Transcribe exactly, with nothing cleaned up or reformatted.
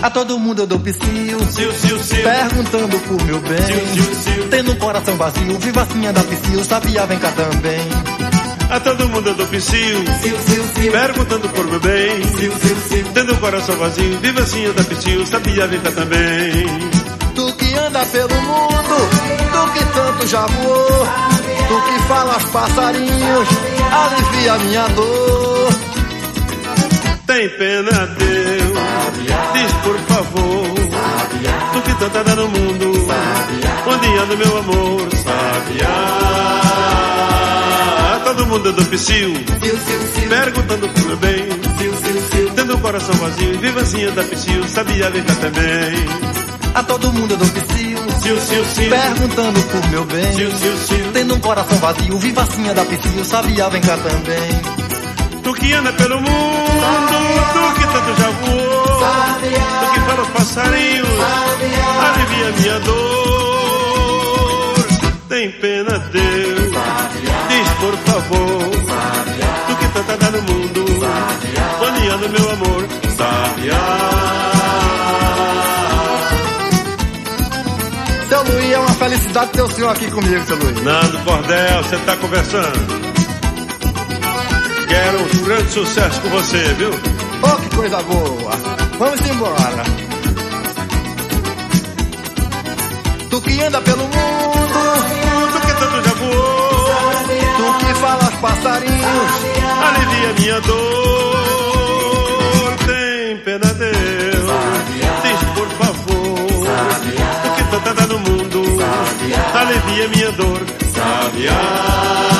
A todo mundo eu dou psiu, Sil, sil, sil. perguntando por meu bem. Sil, sil, sil. Tendo um coração vazio, vivacinha da psiu, sabia, vem cá também. A todo mundo eu dou psiu, Sil, sil, sil, perguntando por meu bem. sil, sil, sil. Tendo um coração vazio, vivacinha da psiu, sabia, vem cá também. Tu que anda pelo mundo, tu que tanto já voou, tu que falas passarinhos, alivia minha dor. Tem pena, Deus, diz por favor. Tu que tanto anda no mundo, onde anda meu amor, sabiá. Todo mundo eu dou psiu, perguntando por meu bem. Tendo um coração vazio, vivacinha da psiu, sabia, vem cá também. A todo mundo eu dou psiu, Sil, sil, sil. perguntando por meu bem. Sil, sil, sil. Tendo um coração vazio, vivacinha da psiu, sabia, vem cá também. Tu que anda pelo mundo, tu que tanto já voou, tu que fala os passarinhos, alivia minha dor. Tem pena, Deus, diz por favor. Tu que tanto anda no mundo, onde anda meu amor, sabiá. Seu Luiz, é uma felicidade ter o senhor aqui comigo, seu Luiz. Nando Cordel, você tá conversando? Quero um grande sucesso com você, viu? Oh, que coisa boa. Vamos embora. Tu que anda pelo mundo, Tu que tanto já voou, tu que falas passarinhos, alivia minha dor. Tem pena, Deus, diz por favor. Tu que tanto anda no mundo, alivia minha dor, sabiá.